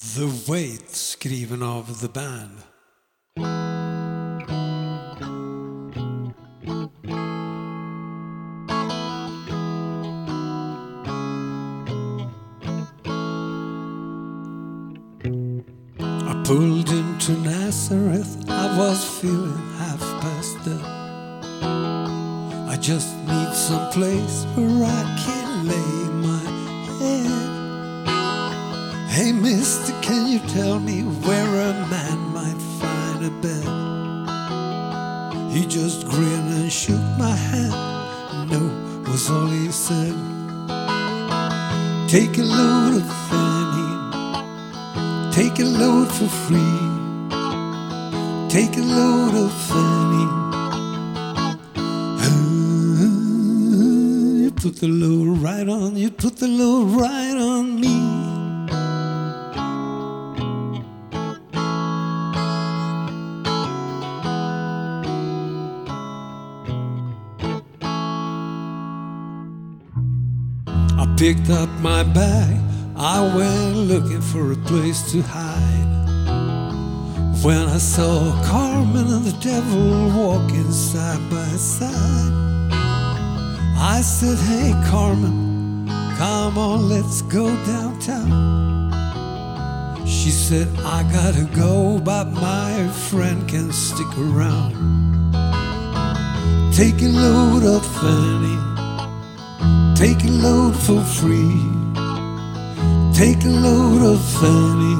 The Weight, skriven av The Band. I pulled into Nazareth, I was feeling half past dead. I just need some place where I can lay my head. Hey mister, can you tell me where a man might find a bed? He just grinned and shook my hand. No, was all he said. Take a load of Fanny, take a load for free. Take a load of Fanny. You put the load right on, you put the load right on me. I picked up my bag, I went looking for a place to hide. When I saw Carmen and the devil walking side by side, I said, hey Carmen, come on, let's go downtown. She said, I gotta go, but my friend can stick around. Take a load of Fanny, take a load for free. Take a load of Fanny.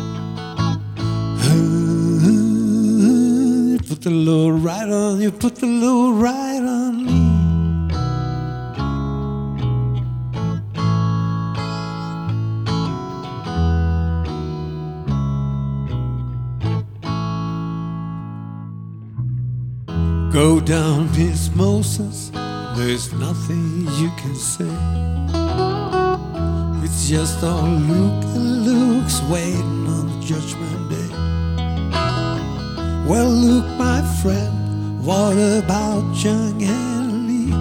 You put the load right on, you put the load right on me. Go down, Miss Moses, there's nothing you can say. It's just all Luke and Luke's waiting on the judgment day. Well, Luke, my friend, what about young Henry?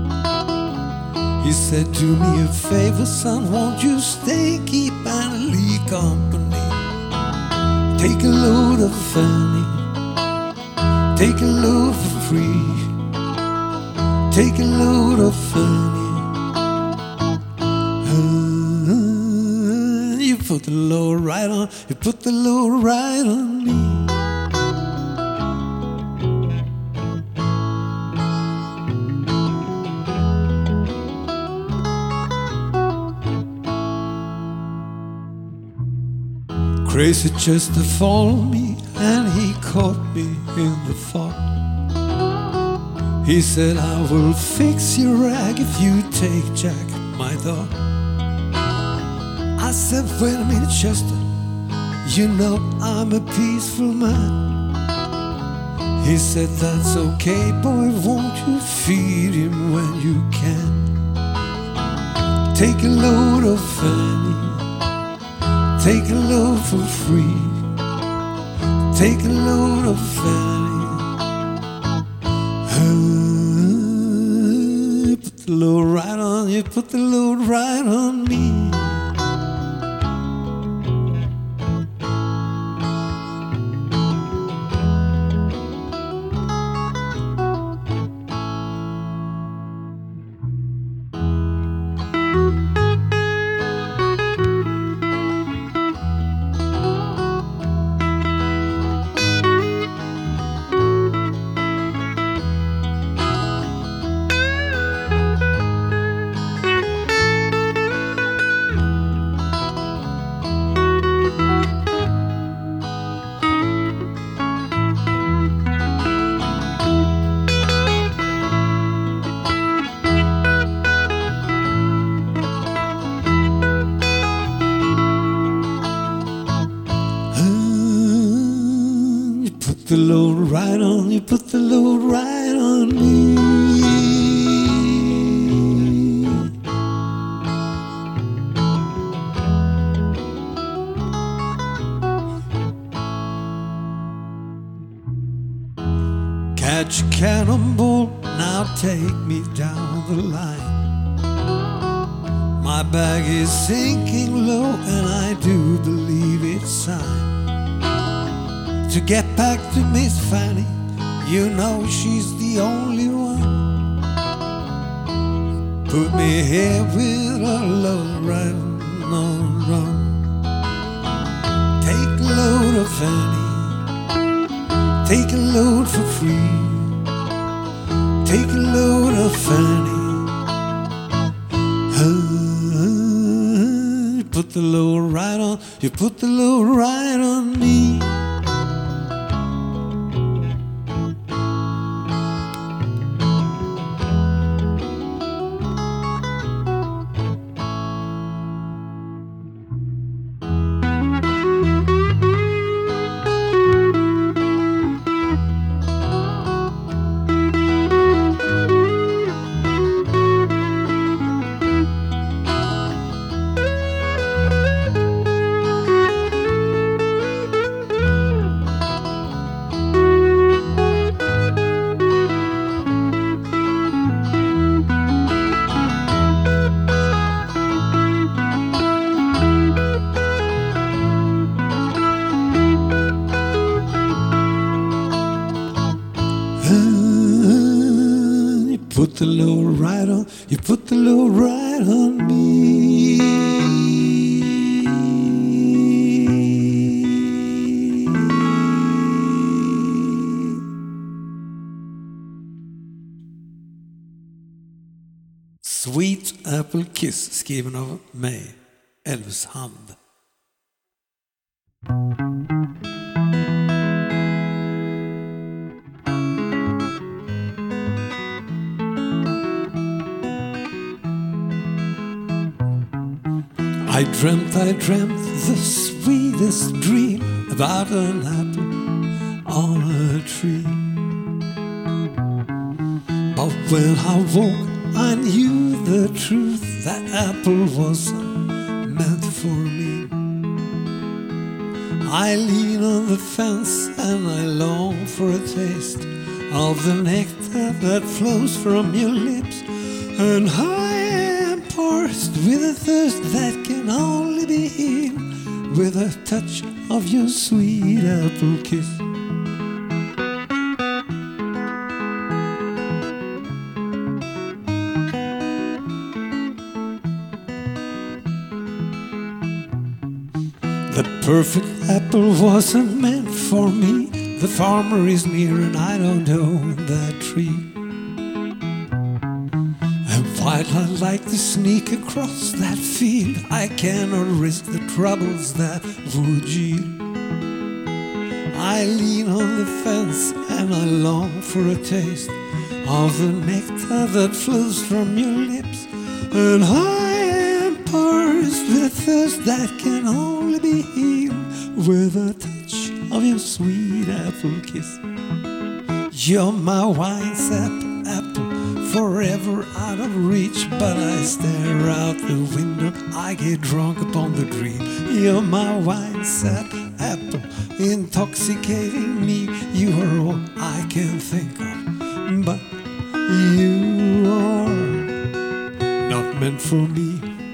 He said, do me a favor, son, won't you stay, keep Annalie company. Take a load of Fanny, take a load for free. Take a load of Fanny. You put the load right on, you put the load right on me. Crazy Chester followed me and he caught me in the fog. He said, I will fix your rag if you take Jack, my dog. I said, wait a minute, Chester, you know I'm a peaceful man. He said, that's okay, boy, won't you feed him when you can? Take a load of Fanny, take a load for free. Take a load of Fanny. You put the load right on, you put the load right on me. Put the load right on, you put the load right on me. Catch a cannonball, now take me down the line. My bag is sinking low and I do believe it. sign to get back to Miss Fanny. You know she's the only one. Put me here with a load right on run. Take a load of Fanny, take a load for free. Take a load of Fanny. You put the load right on, you put the load right on me. You put the load right on, you put the load right on me. Sweet Apple Kiss, skriven av mig, Elvis Hand. I dreamt the sweetest dream about an apple on a tree. But when I woke, I knew the truth. That apple wasn't meant for me. I lean on the fence and I long for a taste of the nectar that flows from your lips. And I am parched with a thirst that can only be healed with a touch of your sweet apple kiss. The perfect apple wasn't meant for me. The farmer is near and I don't own that tree. And while I like to sneak across that field, I cannot risk the troubles that would yield. I lean on the fence and I long for a taste of the nectar that flows from your lips. And I am parched with a thirst that can only be healed with a touch of your sweet apple kiss. You're my wine-sap apple, forever out of reach, but I stare out the window, I get drunk upon the dream. You're my wine-sap apple, intoxicating me. You are all I can think of, but you are not meant for me.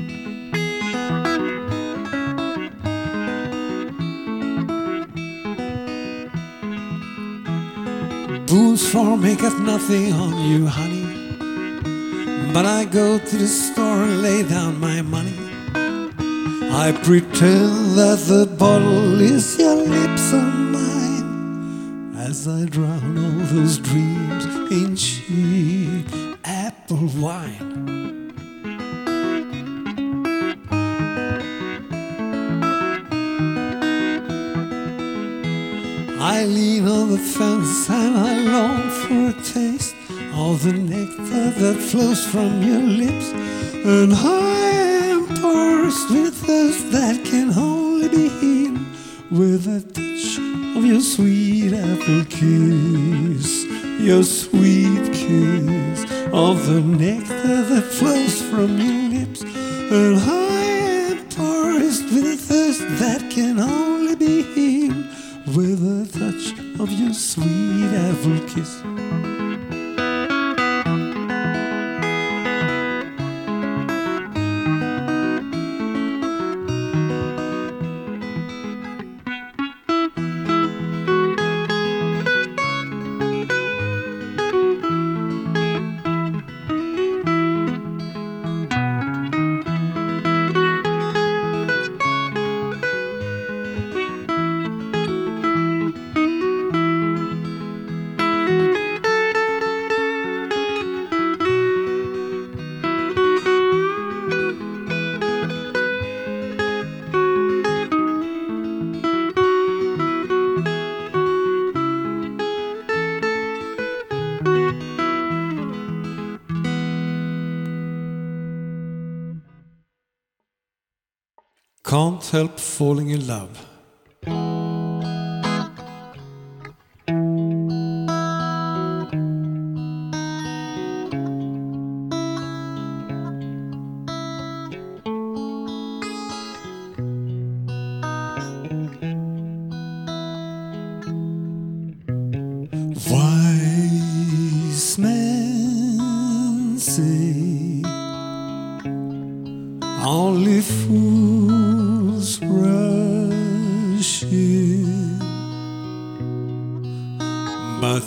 Boone's Farm ain't got nothing on you, honey, but I go to the store and lay down my money. I pretend that the bottle is your lips on mine, as I drown all those dreams in cheap apple wine. I lean on the fence and I long for a taste of the nectar that flows from your lips. And I am parched with thirst that can only be healed with a touch of your sweet apple kiss. Your sweet kiss of the nectar that flows from your lips. And I am parched with a thirst that can only be healed with a touch of your sweet apple kiss. can't help falling in love. Wise men say only fools rush in, but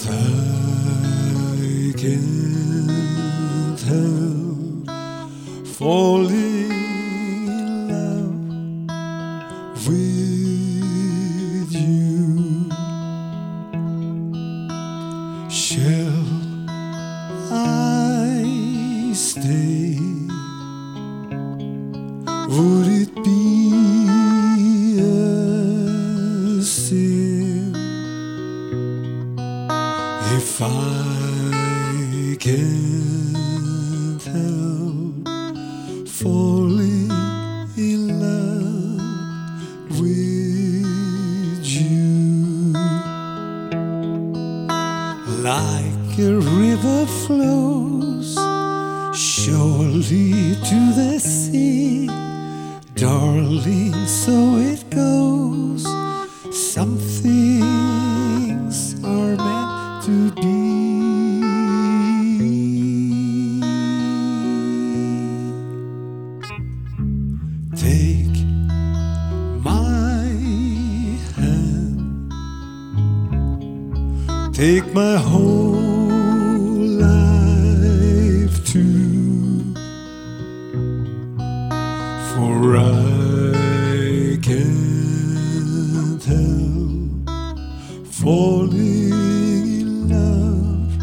I can't help falling in love with you. Shall I stay? Would it be a sin if I can't help falling in love with you? Like a river flows surely to the sea, darling, so it goes. Some things are meant to be. Take my hand, take my whole life too, for I can't help falling in love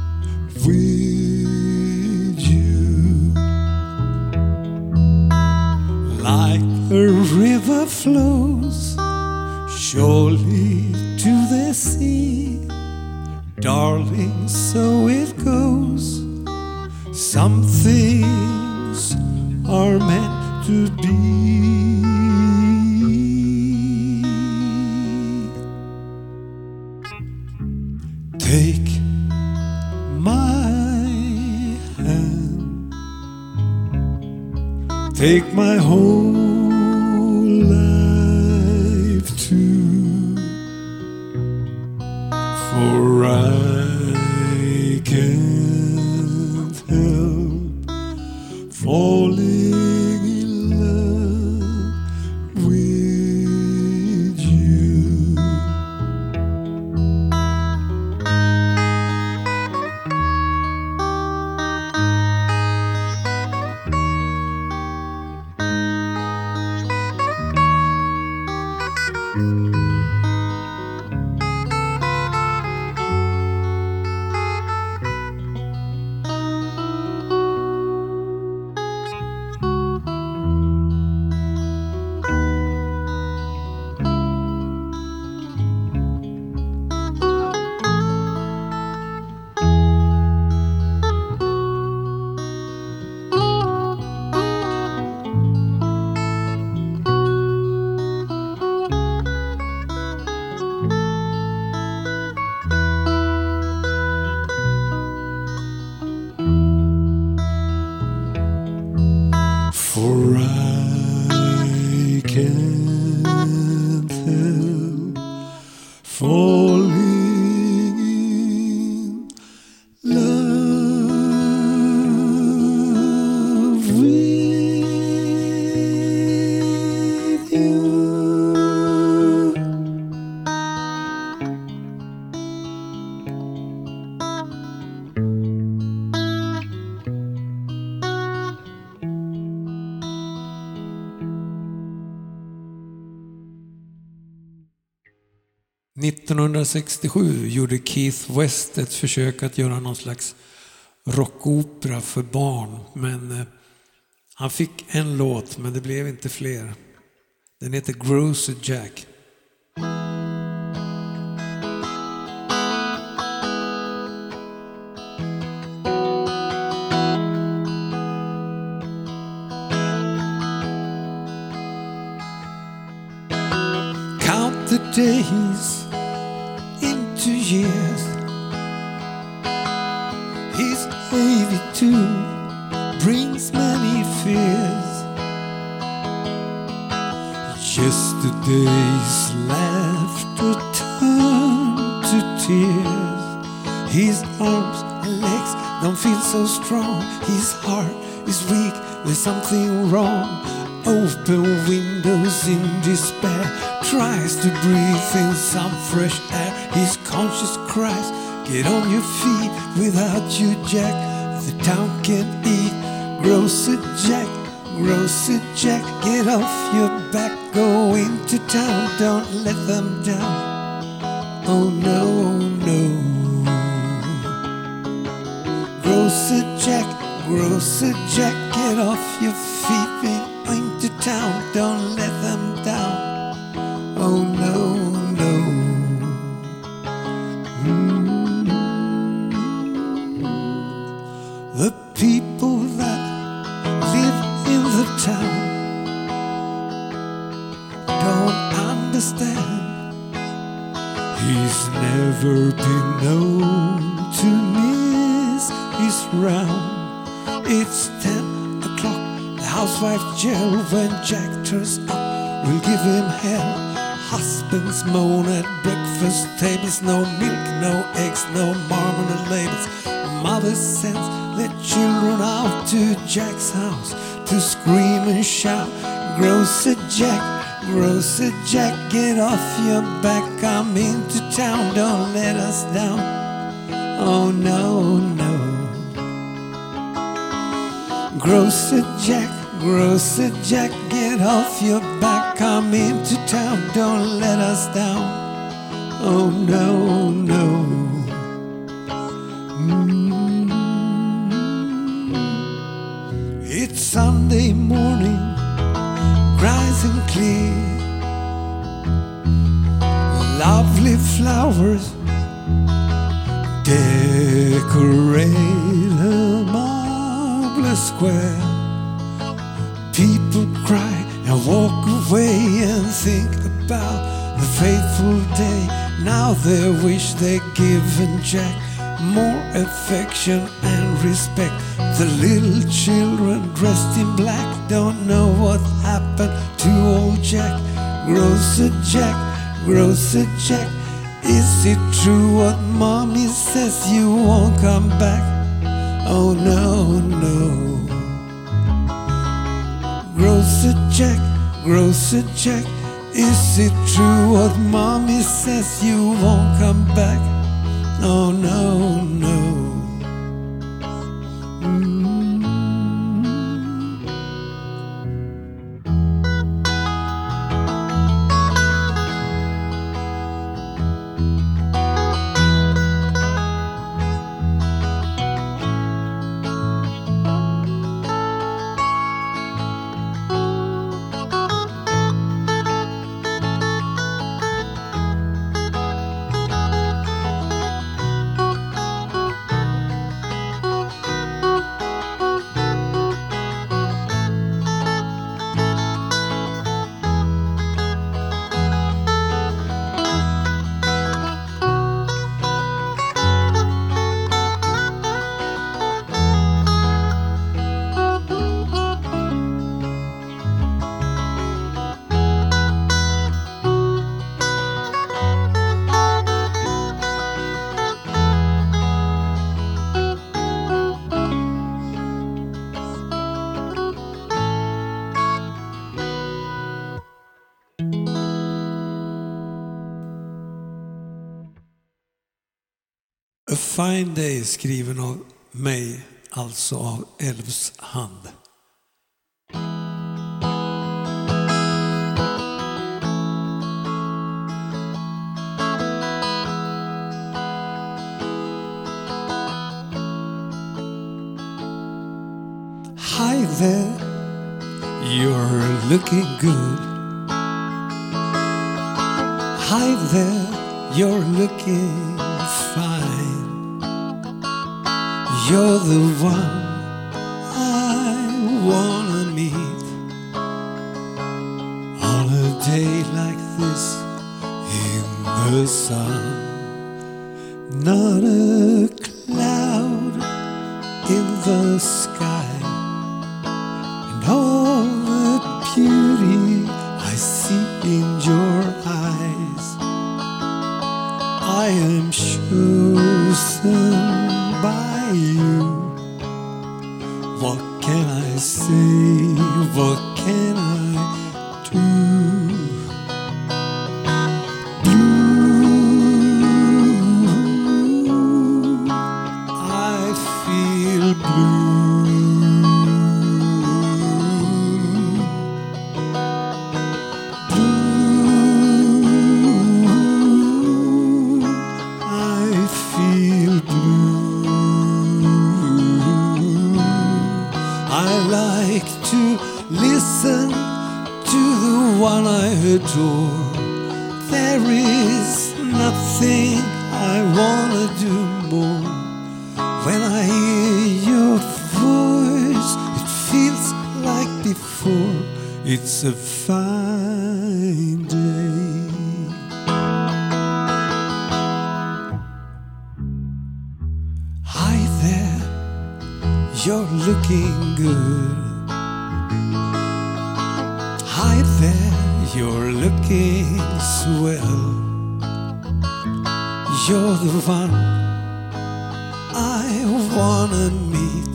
with you. Like a river flows surely to the sea, darling, so it goes. Some things are meant to be. Take my hand, take my whole life too, for I can't help falling in love with you. For I can't help falling in love with you. –1967 gjorde Keith West ett försök att göra någon slags rockopera för barn, men han fick en låt, men det blev inte fler. Den heter Grocer Jack. days into years. He's 82, brings many fears. Yesterday's laughter turned to tears. His arms and legs don't feel so strong. His heart is weak, there's something wrong. Open windows in despair, tries to breathe in some fresh air. His conscience cries, get on your feet, without you Jack the town can't eat. Grocer Jack, Grocer Jack, get off your back, go into town, don't let them down. Oh no, no. Grocer Jack, Grocer Jack, get off your feet, into town, don't let them down. Oh no, no. The people that live in the town don't understand. He's never been known to miss his round. It's 10 o'clock, the housewife Jill, when Jack turns up, will give him hell. Husbands moan at breakfast tables, no milk, no eggs, no marmalade labels. Mother sends their children out to Jack's house to scream and shout, Grocer Jack, Grocer Jack, get off your back, come into town, don't let us down. Oh no, no. Grocer Jack, Grocer Jack, get off your back, come into town, don't let us down. Oh no, no. It's Sunday morning, bright and clear. Lovely flowers decorate a marvelous square. People cry and walk away and think about the fateful day. Now they wish they'd given Jack more affection and respect. The little children dressed in black don't know what happened to old Jack. Grocer Jack, Grocer Jack, is it true what mommy says, you won't come back? Oh no, no. Grocer Jack, Grocer Jack, is it true what mommy says, you won't come back? Oh no, no. A Fine Day, skriven av mig, alltså av Elvs hand. Hi there, you're looking good. Hi there, you're looking fine. You're the one I wanna meet. On a day like this, in the sun. Not a cloud in the sky, and all the beauty I see in your eyes. I am chosen by you. What can I say? What can I do? Blue, I feel blue. Blue, I feel blue. I like to listen to the one I adore. There is nothing I wanna do more. When I hear your voice, it feels like before. It's a fine day. Hi there, you're looking good. Hi there, you're looking swell. You're the one I wanna meet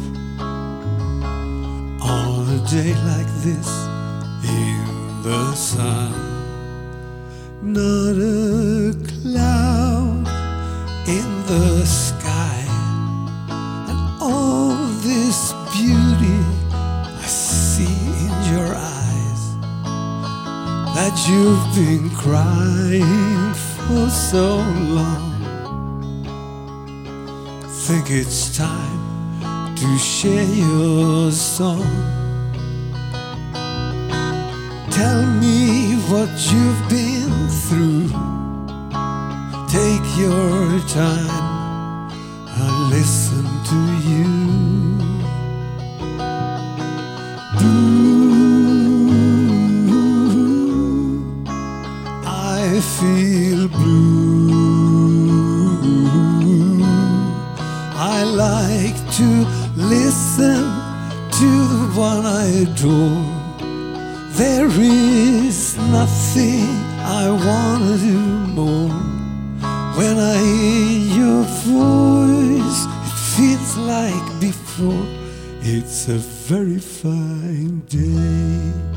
on a day like this in the sun. Not a cloud in the sky, and all this beauty I see in your eyes, that you've been crying for so long. Think it's time to share your song. Tell me what you've been through. Take your time, I'll listen to you. Blue, I feel blue. I like to listen to the one I adore. There is nothing I wanna do more. When I hear your voice, it feels like before. It's a very fine day.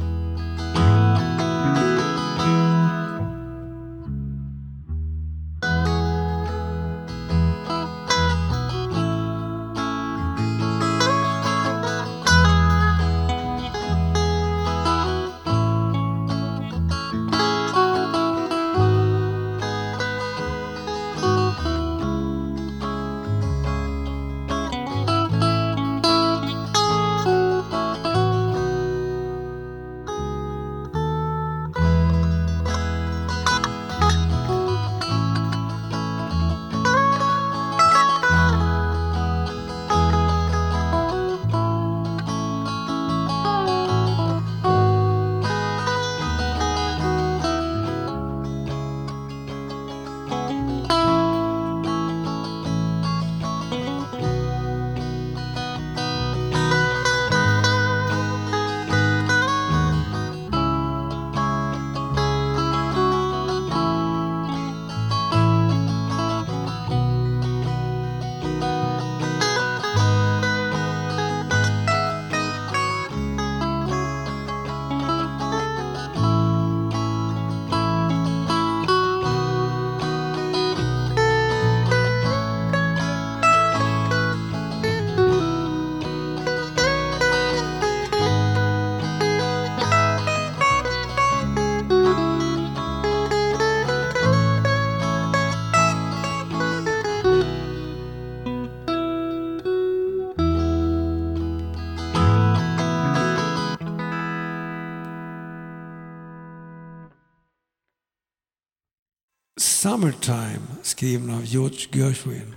Summertime, skriven av George Gershwin.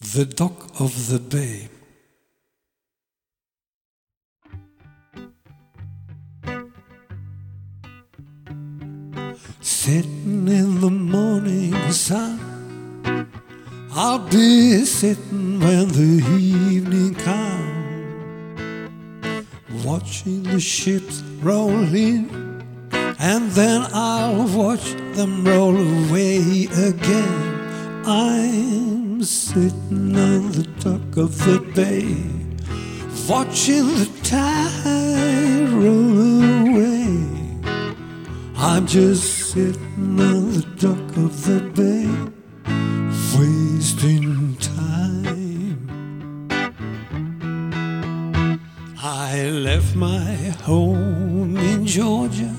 The Dock of the Bay. Sitting in the morning sun, I'll be sitting when the evening comes, watching the ships roll in, and then I'll watch them roll away again. I'm sitting on the dock of the bay, watching the tide roll away. I'm just sitting on the dock of the bay, wasting time. I left my home in Georgia,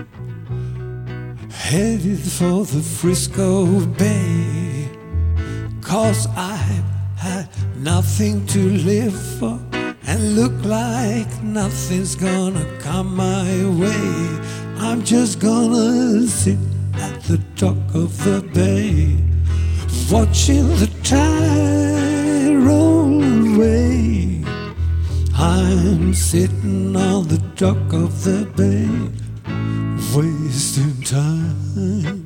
headed for the Frisco Bay, 'cause I had nothing to live for and look like nothing's gonna come my way. I'm just gonna sit at the dock of the bay, watching the tide roll away. I'm sitting on the dock of the bay, wasting time.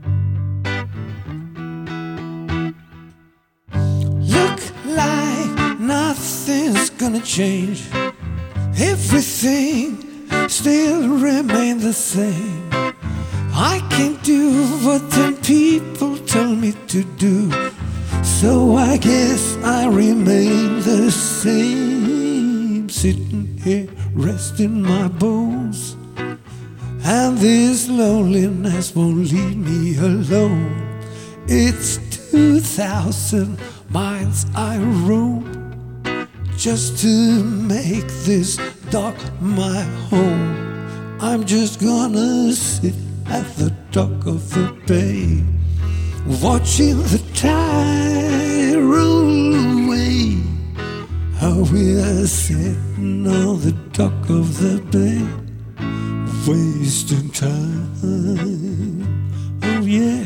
Look like nothing's gonna change, everything still remain the same. I can't do what them people tell me to do, so I guess I remain the same. Sitting here resting my bones, and this loneliness won't leave me alone. It's 2,000 miles I roam just to make this dock my home. I'm just gonna sit at the dock of the bay, watching the tide roll away. Oh, we are sitting on the dock of the bay, wasting time. Oh yeah.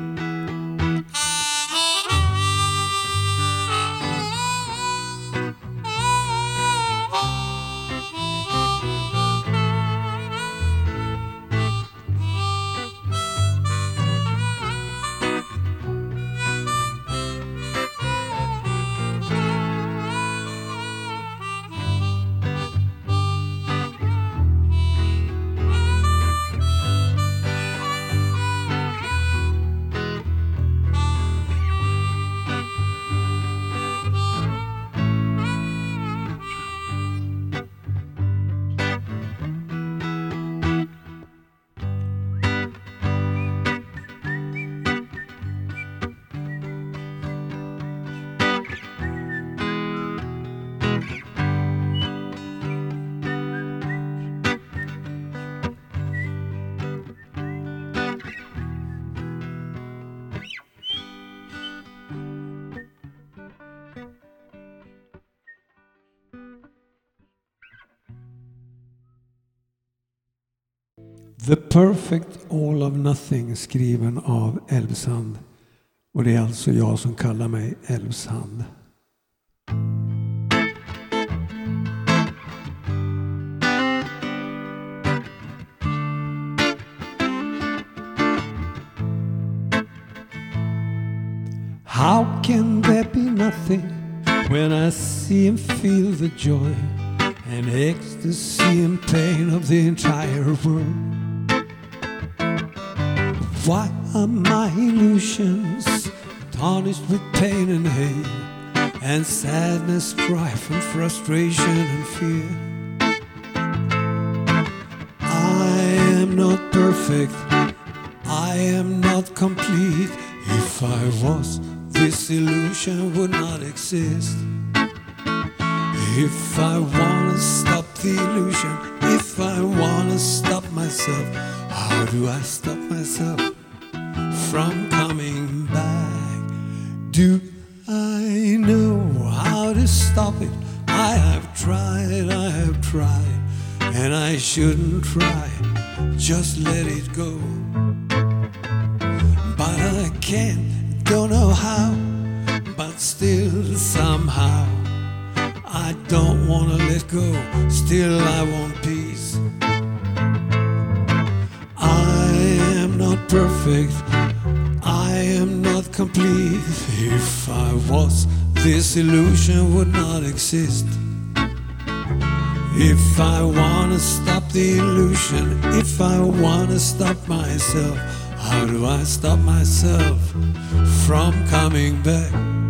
The Perfect All of Nothing, skriven av Älvsand. Och det är alltså jag som kallar mig Älvsand. How can there be nothing when I see and feel the joy and ecstasy and pain of the entire world? Why are my illusions tarnished with pain and hate, and sadness, strife and frustration and fear? I am not perfect, I am not complete. If I was, this illusion would not exist. If I wanna stop the illusion, if I wanna stop myself, how do I stop myself from coming back? Do I know how to stop it? I have tried, and I shouldn't try, just let it go. But I can't, don't know how, but still somehow I don't wanna let go, still I want peace. I am not perfect, I am not complete. If I was, this illusion would not exist. If I wanna stop the illusion, if I wanna stop myself, how do I stop myself from coming back?